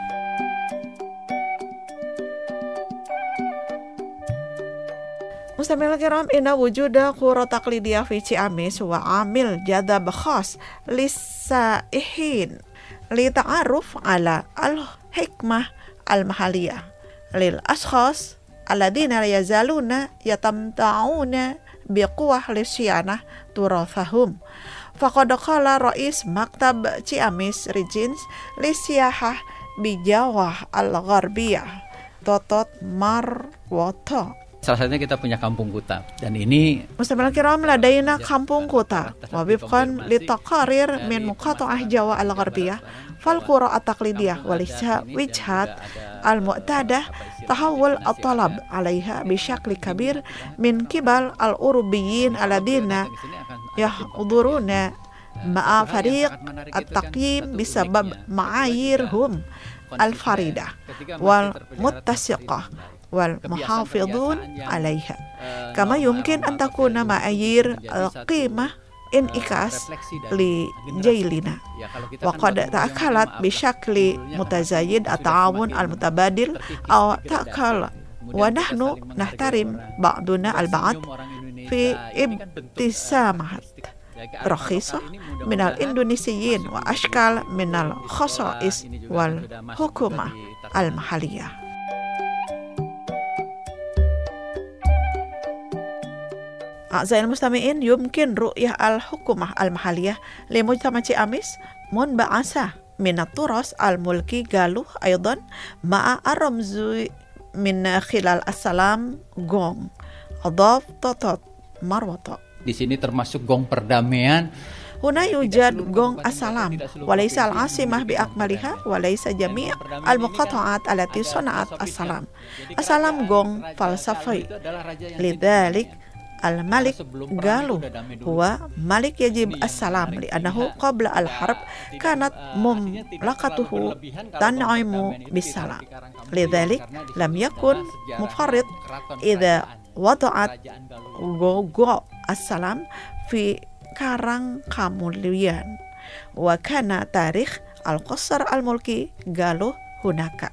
Mustamil kiram inna wujuda qura taqlidiyah fi Ciamis wa amil jadab khas lisaihin li ta'aruf ala al-hikmah al-mahaliyah lil ashkhas alladhina yazaluna yatamta'una biquwah lisyanah turathahum faqad qala rais maktab Ciamis Regions lisiyahah bijawah al-gharbiyah totot marwata. Salah satunya kita punya kampung kuta dan ini Mustamil kiram ladaina kampung kuta wa wifqan li taqarir min muqata'ah Jawa al-Gharbiyah fal qura at-taqlidiyah wal wijhat al-mu'tadah tahawul at-talab 'alayha bi syakli kabir min qibal al-urubiyyin alladhina yahduruna ma'a fariq at-taqyim bisabab ma'ayirhum al-faridah wal muttasiqah والمحافظون عليها كما يمكن أن تكون معايير القيمة انعكاس لجيلنا وقد تأكلت بشكل متزايد التعاون المتبادل أو تأكل ونحن نحترم بعضنا البعض في ابتسامات رخيصة من الإندونيسيين وأشكال من الخصائص والحكومة المحلية. أعزائي المستمعين يمكن رؤية الحكومة المحلية لمجتمع Ciamis منبعثة من التراث الملكي غالو أيضا مع الرمز من خلال السلام gong أضاف totot marwata. Di sini termasuk gong perdamaian. هنا يوجد gong السلام وليس العاصمة بأكملها وليس جميع المقاطعات التي صنعت السلام. السلام gong فلسفي لذلك الملك قالوا هو ملك يجب السلام لأنه قبل الحرب كانت مملكته تنعم بالسلام لذلك لم يكن مفرط إذا وضعت غوغو السلام في كاران كاموليان وكان تاريخ القصر الملكي قالوا هناك.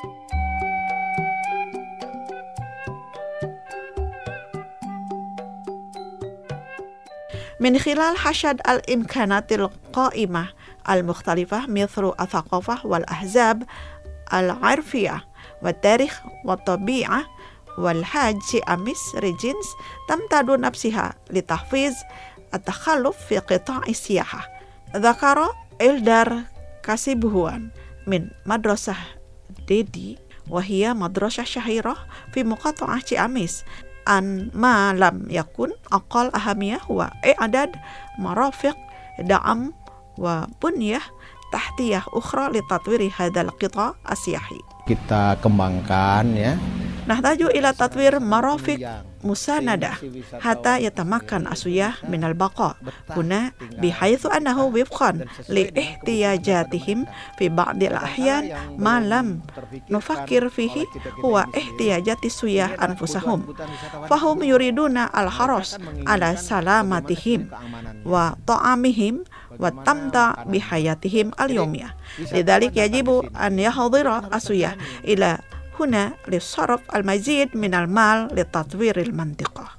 من خلال حشد الإمكانات القائمة المختلفة مثل الثقافة والأحزاب العرفية والتاريخ والطبيعة والحاج Ciamis Regions تمتد نفسها لتحفيز التخلف في قطاع السياحة. ذكر إلدار كاسيبهوان من مدرسة ديدي وهي مدرسة شهيرة في مقاطعة Ciamis أن ما لم يكن أقل أهمية هو إعداد مرافق دعم وبنية تحتية أخرى لتطوير هذا القطاع السياحي. Kita kembangkan ya. نحتاج إلى تطوير مرافق musanada hatta yatamakan asuyah minal baqa huna bihaythu annahu wifqan li ihtiyajatihim fi ba'dil ahyan ma lam nufakkir fihi huwa ihtiyajati suyah anfusahum fahum yuriduna al-haras ala salamatihim wa ta'amihim wa tamta bihayatihim al-yawmiyah lidzalik yajibu an yahdira asuyah ila huna lisarf al-mazid min al-mal litatwir al-mantiqah.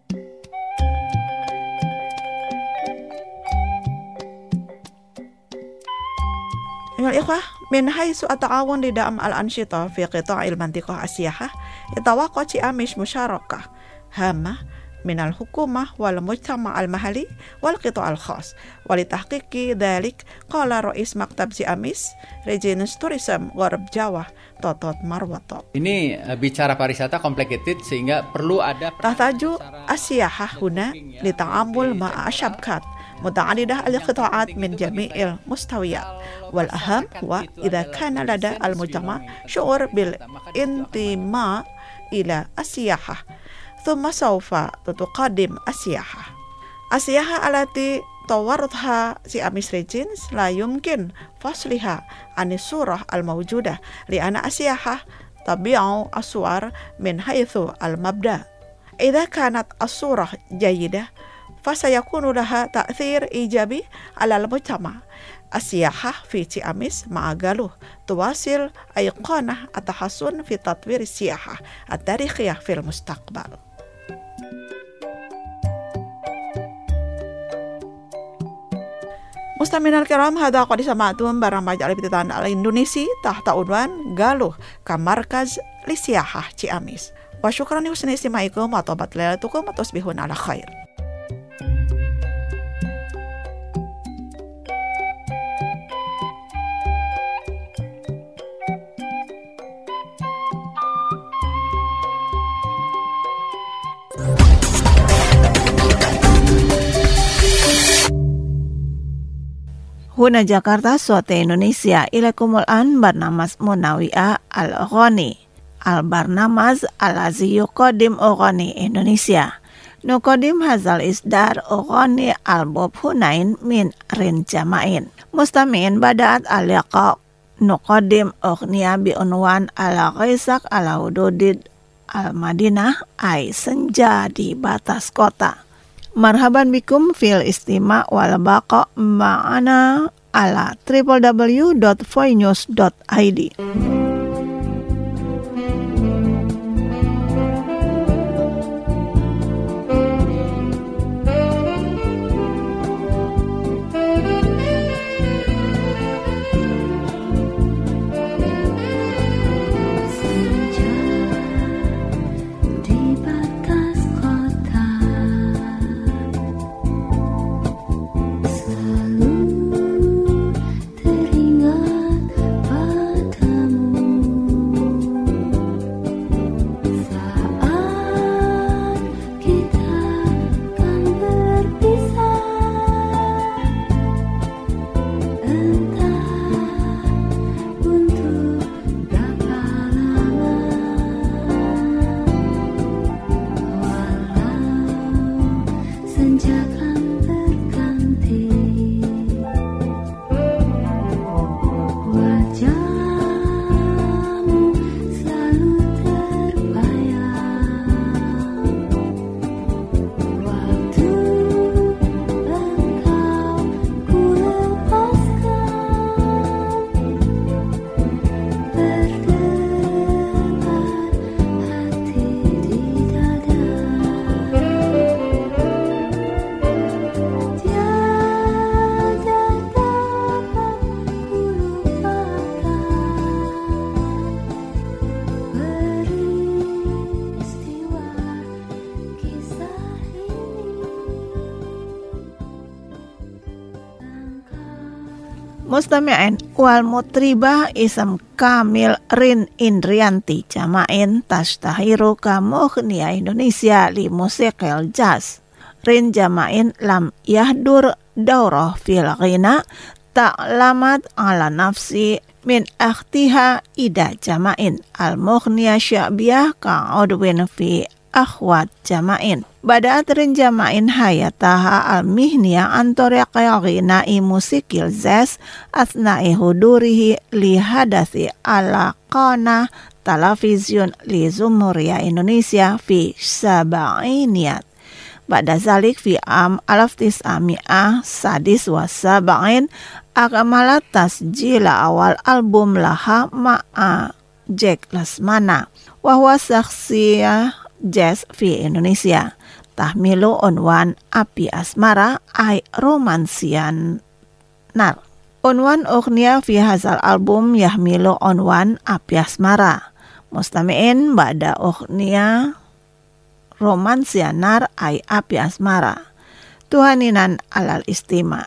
Ayuhal ikhwah, min haitsu at-ta'awun li da'am al-anshita fi qita'il mantiqah as-siyahah yatawaqqa Ciamis musyarakah hamah min al-hukumah wal mujtama' al-mahalli wal qita' al-khas wa li tahqiqi dzalik qala Rais Maktab Ciamis Regions Tourism Gharb Jawa Totot Marwato. Ini uh, bicara pariwisata complicated sehingga perlu ada tahtaju as-siyahah huna li ta'amul ma'a syabkat muta'addidah al-qita'at min jami'il mustawiyat wal aham wa idza kana lada al-mujtama' syu'ur bil intima ila as-siyahah thumma sawfa tuqaddim as-siyahah as-siyahah allati tawarrutha Ciamis Regions la yumkin fasliha an surah al-mawjudah li anna as-siyahah tabi'u aswar min haythu al-mabda idza kanat as-surah jayyidah fasayakunu laha ta'thir ijabi ala al-mujtama as-siyahah fi Ciamis ma'agaluh tuwasil ayqanah at-tahassun fi tatwir as-siyahah at-tarikhiyah fil mustaqbal. Mustami'in al-kiram, hadza qad sama'tum barnamij Al-Ibtida'i Al-Indonesi tahta unwan Galuh ka Markaz Lisiyahah Ciamis. Wa syukran li husni istimaikum wa tabat lailatukum wa tusbihun ala khair. Huna Jakarta, Sote Indonesia, ilakumul an barnamas Munawi'ah al-Ghani. Al-barnamaz al-azi yuqadim Ghani Indonesia. Nuqadim hazal isdar Ghani al-bob hunain min rin jama'in. Mustami'in bada'at al-yaqa nuqadim ughniya bi unwan ala-ghaisak ala-hududid al-Madinah ay senja di batas kota. Marhaban bikum fil istima' wal baqa ma'ana ala w w w dot voinews dot i d. Mustami'in wal mutribah isam Kamil Rin Indrianti jamain tashtahiru ka mughniya Indonesia li musikil jazz. Rin jamain lam yahdur daurah fil ghina ta'lamat ala nafsi min akhtiha ida jamain al mughniya sya'biyah ka udwin fi akhwat jamain. Bada atrin jamain hayataha al-mihniya antoriqayagina musikil zes asna'i hudurihi lihadasi ala qana televisiun li Zumuria Indonesia fi sab'iniyat. Ba'da zalik fi am alaf tis'ami'ah sadis wa sab'in akamalat tasjila awal album laha ma'a Jack Lesmana wa huwa syakhsiyah jazz fi Indonesia. Tahmilu unwan api asmara ay romansian nar. Unwan ughniya fi hazal album yahmilu unwan api asmara. Mustami'in ba'da ughniya romansianar ay api asmara. Tuhaninan alal istima.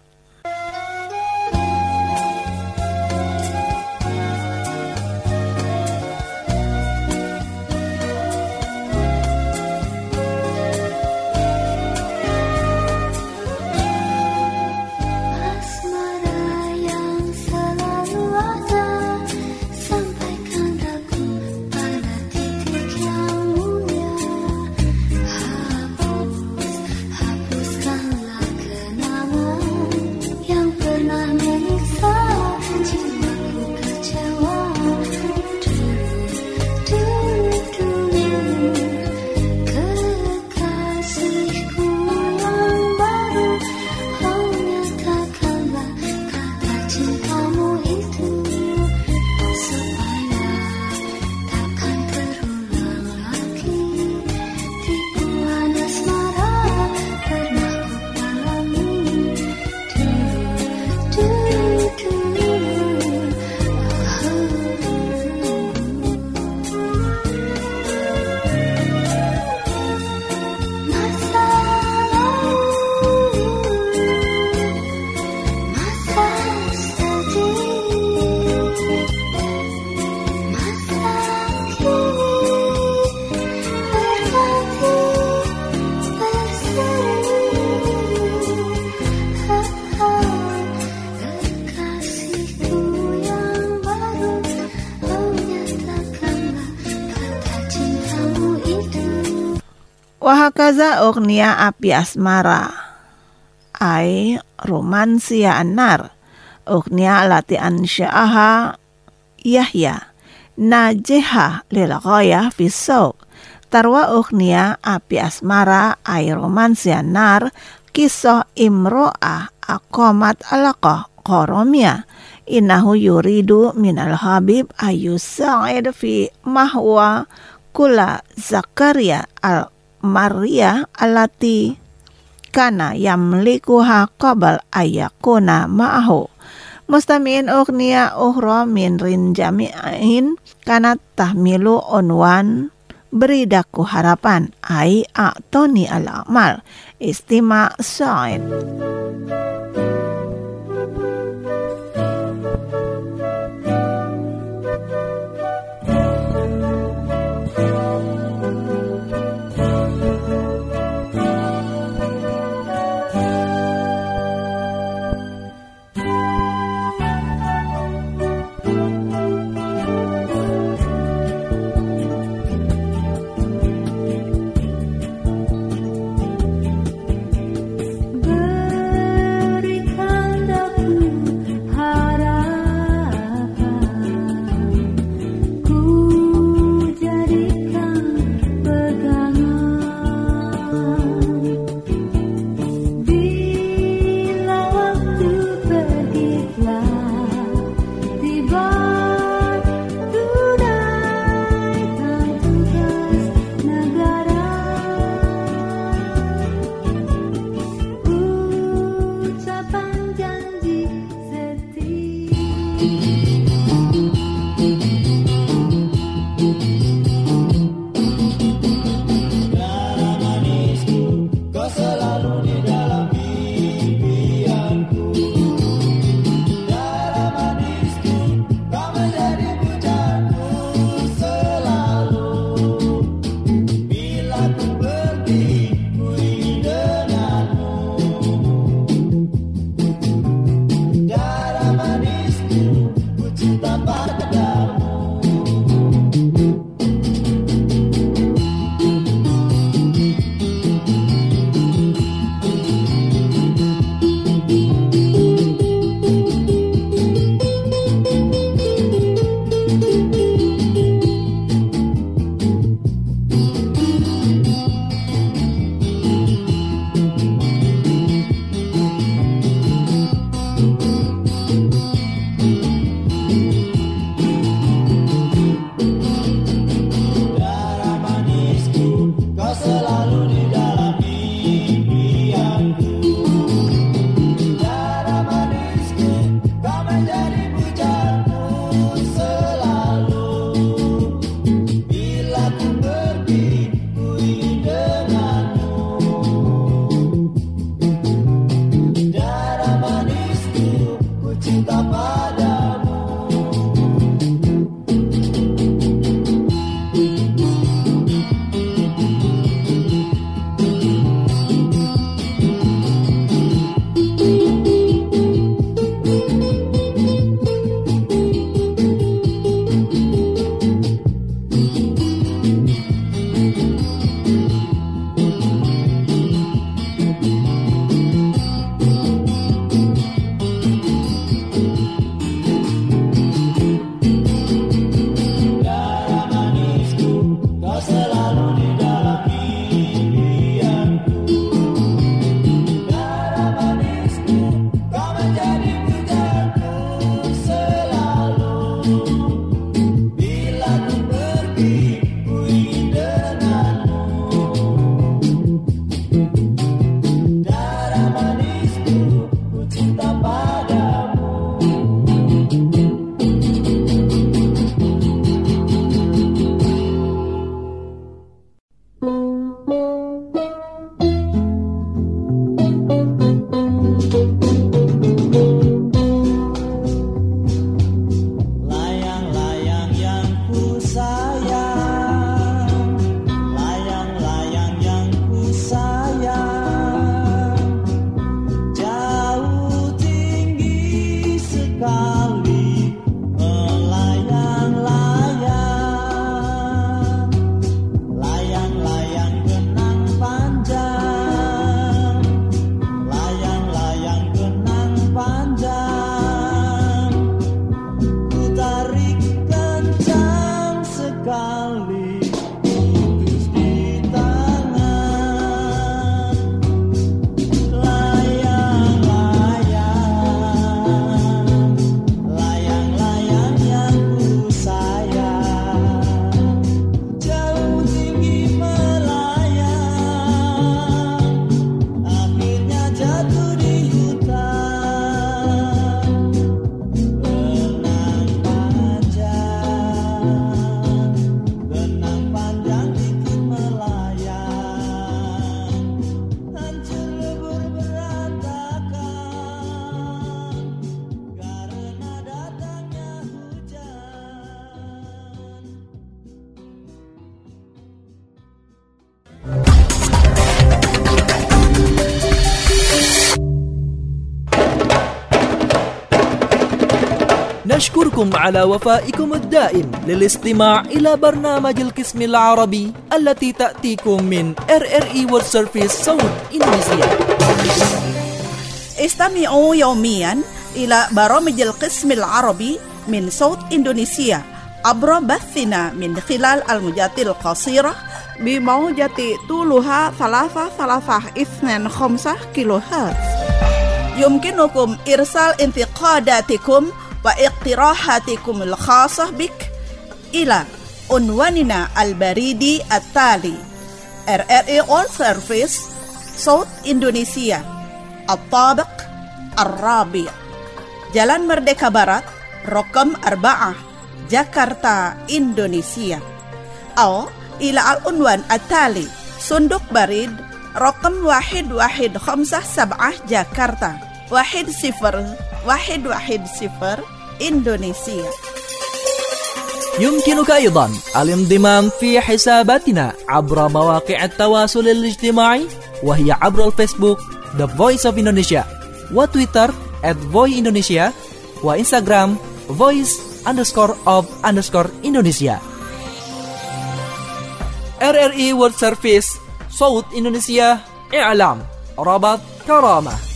Wahakaza ughniya api asmara ay romansia anar ughniya lati ansya'aha Yahya najeha lil ghayah fi sawq. Tarwa ughniya api asmara ay romansia anar kisah imro'ah aqamat alaqah qaromiyah innahu yuridu minal habib ayusa'id fi mahwa kula Zakaria al Maria alati kana yamlikuha qabal ayakuna ma'ahu. Mustami'in ughniya ukhra min rin jami'in kanat tahmilu unwan beridaku harapan ai a'toni al-amal istima sa'id. sekali melayang-layang, layang-layang genang panjang, layang-layang genang panjang, ku tarik kencang sekali putus di tangan, layang-layang, layang-layang yang ku sayang, jauh tinggi melayang, akhirnya jatuh di hutan, benang panjang, benang panjang ikut melayang, hancur lebur berantakan, karena datangnya hujan. نشكركم على وفائكم الدائم للاستماع إلى برنامج القسم العربي التي تأتيكم من إر إر إي World Service صوت إندونيسيا. استمعوا يوميا إلى برامج القسم العربي من صوت إندونيسيا عبر بثنا من خلال الموجات القصيرة بموجة طولها ثلاثة ثلاثة اثنين خمسة كيلو هرتز. يمكنكم إرسال انتقاداتكم واقتراحاتكم الخاصة بك إلى عنواننا البريدي التالي إر إر إي World Service صوت إندونيسيا الطابق الرابع Jalan Merdeka Barat رقم أربعة جاكرتا إندونيسيا أو إلى العنوان التالي صندوق بريد رقم واحد واحد خمسة سبعة جاكرتا واحد صفر واحد واحد صفر إندونيسيا. يمكنك أيضا الانضمام في حساباتنا عبر مواقع التواصل الاجتماعي وهي عبر الفيسبوك The Voice of Indonesia وتويتر at voice indonesia وإنستغرام voice underscore of underscore Indonesia. إر إر إي World Service صوت إندونيسيا إعلام ربط كرامة.